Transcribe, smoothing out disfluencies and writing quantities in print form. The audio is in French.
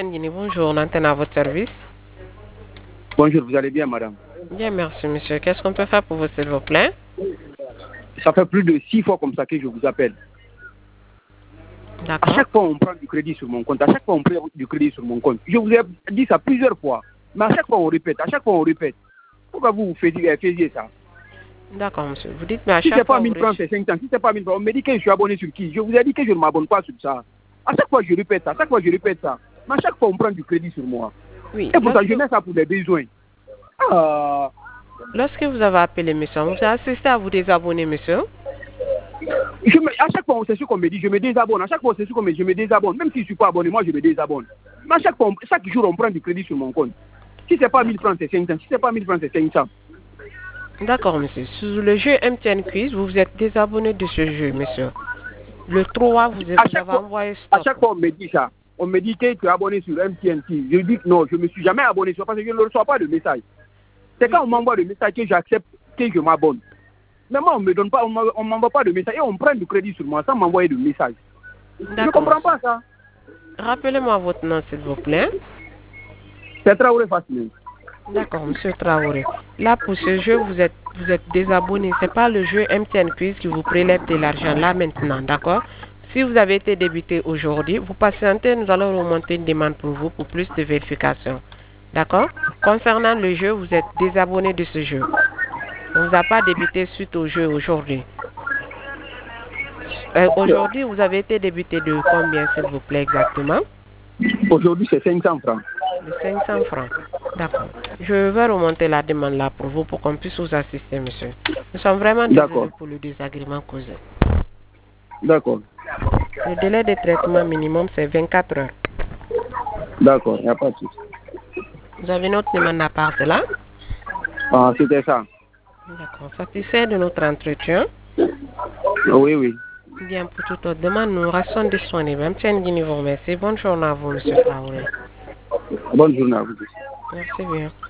Guinée, bonjour, on antenne à votre service. Bonjour, vous allez bien, madame? Bien, merci, monsieur. Qu'est-ce qu'on peut faire pour vous, s'il vous plaît? Ça fait plus de 6 fois comme ça que je vous appelle. À D'accord. chaque fois, on prend du crédit sur mon compte. À chaque fois, on prend du crédit sur mon compte. Je vous ai dit ça plusieurs fois. Mais à chaque fois, on répète. À chaque fois, on répète. Pourquoi vous faisiez ça? D'accord, monsieur. Vous dites, mais à Si chaque c'est pas fois, 1000 francs, c'est 500. Si c'est pas 1000 francs, on me dit que je suis abonné sur qui? Je vous ai dit que je ne m'abonne pas sur ça. À chaque fois, je répète ça. À chaque fois, je répète ça. Mais à chaque fois, on prend du crédit sur moi. Oui. Et pourtant, je mets ça pour des besoins. Ah. Lorsque vous avez appelé, monsieur, vous avez assisté à vous désabonner, monsieur? À chaque fois, c'est ce qu'on me dit, je me désabonne. À chaque fois, c'est ce qu'on me dit, je me désabonne. Même si je ne suis pas abonné, moi, je me désabonne. Mais à chaque jour, on prend du crédit sur mon compte. Si ce n'est pas 1000 francs, c'est 500. Si ce n'est pas 1000 francs, c'est 500. D'accord, monsieur. Sur le jeu MTN Quiz, vous vous êtes désabonné de ce jeu, monsieur. Le 3, vous avez envoyé stop. À chaque fois, on me dit ça. On me dit que tu es abonné sur MTN Quiz. Je dis que non, je ne me suis jamais abonné sur ça parce que je ne reçois pas de message. C'est quand on m'envoie le message que j'accepte que je m'abonne. Mais moi, on ne m'envoie pas de message et on prend du crédit sur moi sans m'envoyer de message. Je ne comprends pas ça. Rappelez-moi votre nom, s'il vous plaît. C'est Traoré Facile. D'accord, monsieur Traoré. Là, pour ce jeu, vous êtes désabonné. Ce n'est pas le jeu MTN Quiz qui vous prélève de l'argent là maintenant, d'accord? Si vous avez été débuté aujourd'hui, vous patientez, nous allons remonter une demande pour vous pour plus de vérification. D'accord? Concernant le jeu, vous êtes désabonné de ce jeu. On ne vous a pas débuté suite au jeu aujourd'hui. Aujourd'hui, vous avez été débuté de combien, s'il vous plaît, exactement? Aujourd'hui, c'est 500 francs. De 500 francs. D'accord. Je vais remonter la demande là pour vous pour qu'on puisse vous assister, monsieur. Nous sommes vraiment désolés pour le désagrément causé. D'accord. Le délai de traitement minimum, c'est 24 heures. D'accord, il n'y a pas de souci. Vous avez notre demande à part de là? Ah, c'était ça. D'accord. Satisfait de notre entretien? Oui, oui. Bien, pour toute autre demande, nous restons disponibles. MTN Guinée vous remercie. Bonne journée à vous, monsieur Traoré. Bonne journée à vous. Merci bien.